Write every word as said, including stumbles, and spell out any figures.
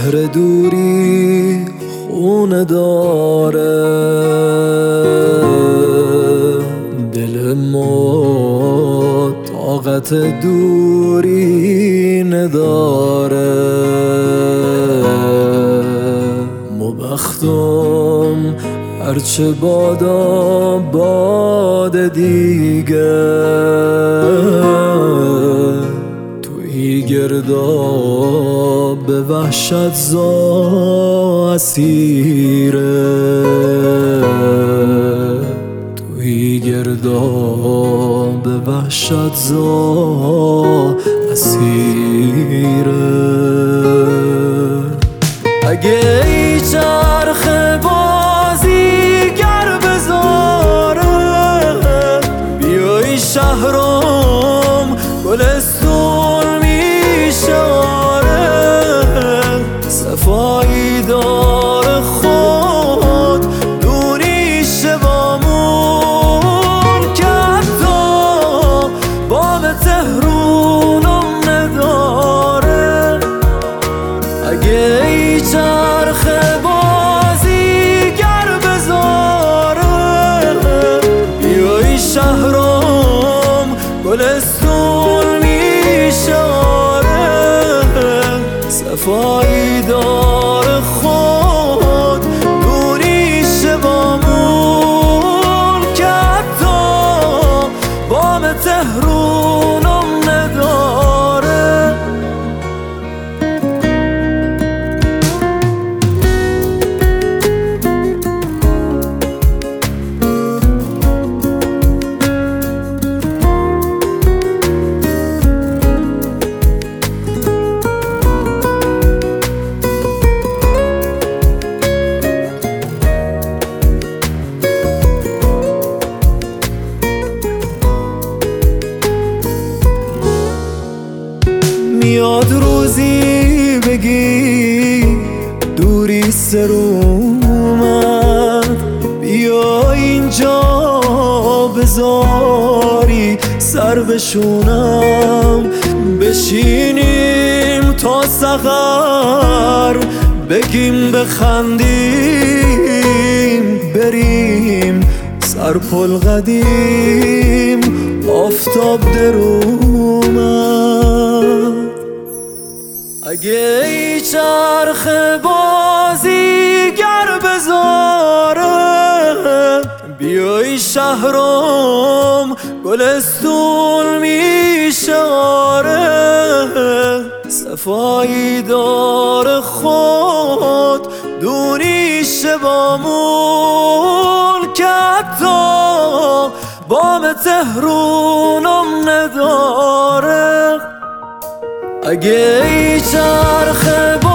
شهر دوری خونه داره، دل ما طاقت دوری نداره. مبختم هرچه بادا باد دیگه، توی گرداب به وحشت زا اسیره، توی گرداب به وحشت زا اسیره. اگه ای چرخ بازیگر بذاره، بیای شهرم گلستون میشاره، صفایی دار خود دونی شبامون که حتی باب تهرونم نداره. اگه ای چرخ بازیگر بذاره، بیای شهرم گلستون میشاره، صفایی دار خود دونی شبامون که حتی بام تهرونم نداره. میاد روزی بگی دوری سر اومد، بیا اینجا بذاری سر بشونم، بشینیم تا سحر بگیم بخندیم، بریم سرپل قدیم آفتاب در اومد. اگه ای چرخ بازیگر بذاره، بیای شهرم گلستون میشاره، صفایی دار خود دونی شبامون که حتی بام تهرونم نداره. اگه ای چرخ